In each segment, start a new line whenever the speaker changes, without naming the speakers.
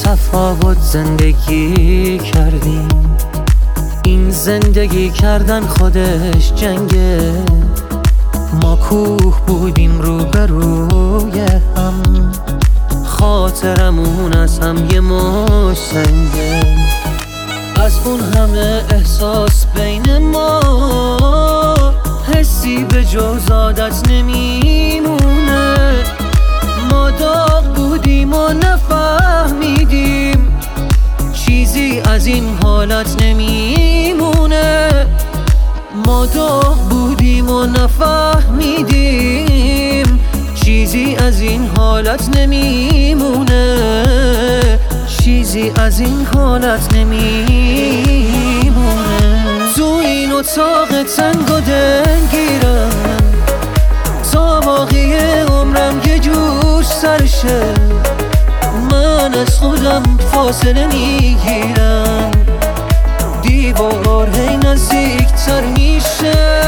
تفاوت زندگی کردیم. این زندگی کردن خودش جنگه. ما کوه بودیم روبروی هم، خاطرمون از هم یه مش سنگه. از اون همه احساس بین ما حسی به جز عادت نمیمونه. ما داغ بودیم و نفهمیدیم چیزی از این حالت نمیمونه. ما داغ بودیم و نفهمیدیم چیزی از این حالت نمیمونه. چیزی از این حالت نمیمونه. تو این اتاق تنگ و دلگیرم تا باقی عمرم یه جور سرشه. من از خودم فاصله میگیرم، دیوار هی نزدیکتر میشه.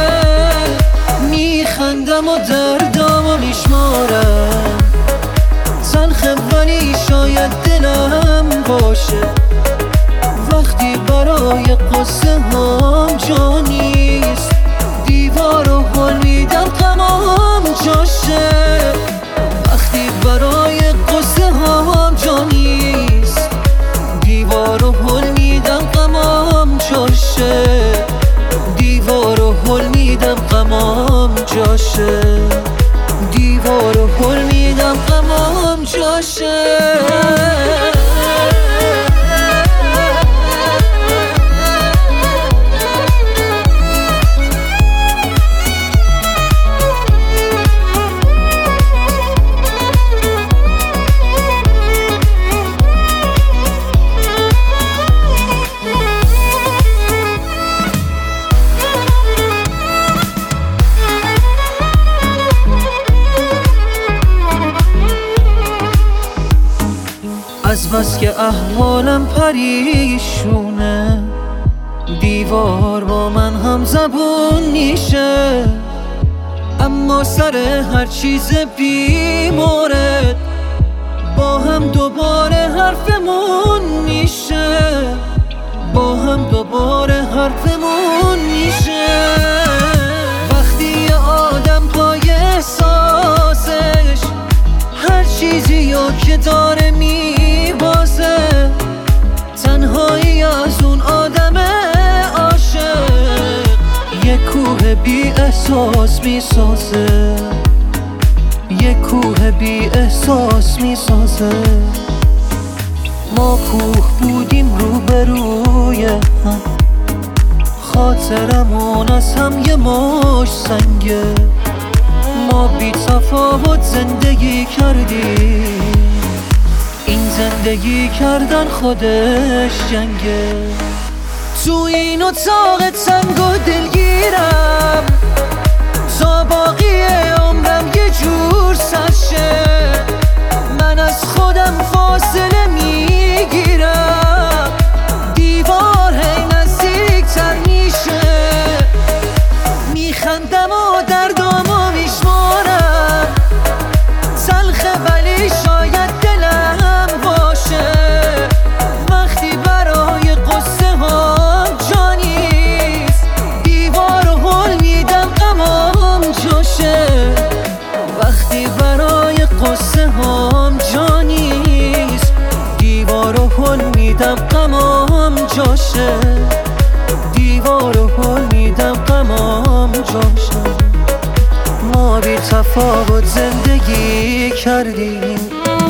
میخندم و دردامو میشمارم، تلخه ولی شاید دلم باشه. وقتی برای قصه هم جا نیست، دیوار رو حل میدم غمام جاشه. وقتی برای قصه هم جا نیست، دیوار رو حل میدم غمام جاشه. دیوار رو حل میدم غمام جاشه. دیوار رو حل میدم غمام جاشه. از بس که احوالم پریشونه، دیوار با من هم زبون میشه. اما سر هر چیز بی مورد با هم دوباره حرفمون میشه. با هم دوباره حرفمون میشه. وقتی یه آدم پای احساسش هر چیزی رو که داره میبازه، تنهایی از اون آدم عاشق یه کوه بی احساس میسازه. یه کوه بی احساس میسازه. ما کوه بودیم روبروی هم، خاطرمون از هم یه مش سنگه. ما بی تفاوت زندگی کردیم. این زندگی کردن خودش جنگه. تو این اتاق تنگ و دلگیرم تا باقی عمرم یه جور سرشه. من از خودم فاصله میگیرم، دیوار هی نزدیکتر میشه. میخندم و دردامو میشمارم، تلخه ولی شاید دلم باشه. وقتی برای قصه هم جا نیست، دیوار رو حل میدم غمام جاشه. وقتی برای قصه هم جا نیست، دیوار رو حل میدم غمام جاشه. دیوار رو حل میدم غمام جاشه. ما بی تفاوت زندگی کردیم.